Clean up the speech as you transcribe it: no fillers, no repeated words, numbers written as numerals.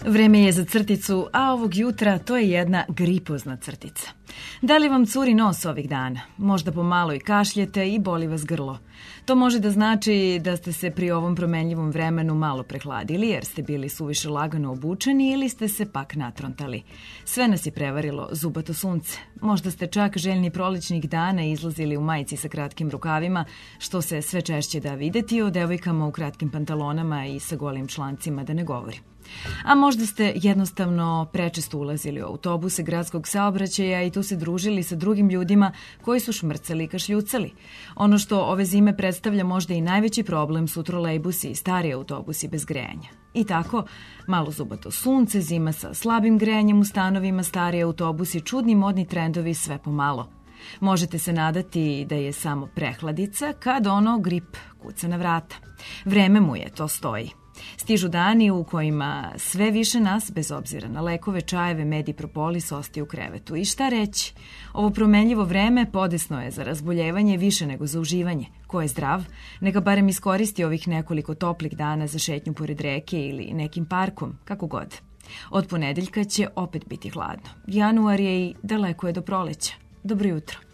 Vreme je za crticu, a ovog jutra to je jedna gripozna crtica. Da li vam curi nos ovih dana? Možda pomalo i kašljete i boli vas grlo. To može da znači da ste se pri ovom promenljivom vremenu malo prehladili jer ste bili suviše lagano obučeni ili ste se pak natrontali. Sve nas je prevarilo zubato sunce. Možda ste čak željni prolećnih dana izlazili u majici sa kratkim rukavima, što se sve češće da videti o devojkama u kratkim pantalonama i sa golim člancima, da ne govorim. A možda ste jednostavno prečesto ulazili u autobuse gradskog saobraćaja i tu se družili sa drugim ljudima koji su šmrcali i kašljucali. Ono što ove zime predstavlja možda i najveći problem su trolejbusi i stari autobusi bez grejanja. I tako, malo zubato sunce, zima sa slabim grejanjem u stanovima, stari autobusi, čudni modni trendovi, sve pomalo. Možete se nadati da je samo prehladica kad grip kuca na vrata. Vreme mu je, to stoji. Stižu dani u kojima sve više nas, bez obzira na lekove, čajeve, med i propolis, ostaje u krevetu. I šta reći? Ovo promenljivo vreme podesno je za razboljevanje više nego za uživanje. Ko je zdrav, neka barem iskoristi ovih nekoliko toplih dana za šetnju pored reke ili nekim parkom, kako god. Od ponedeljka će opet biti hladno. Januar je i daleko je do proleća. Dobro jutro.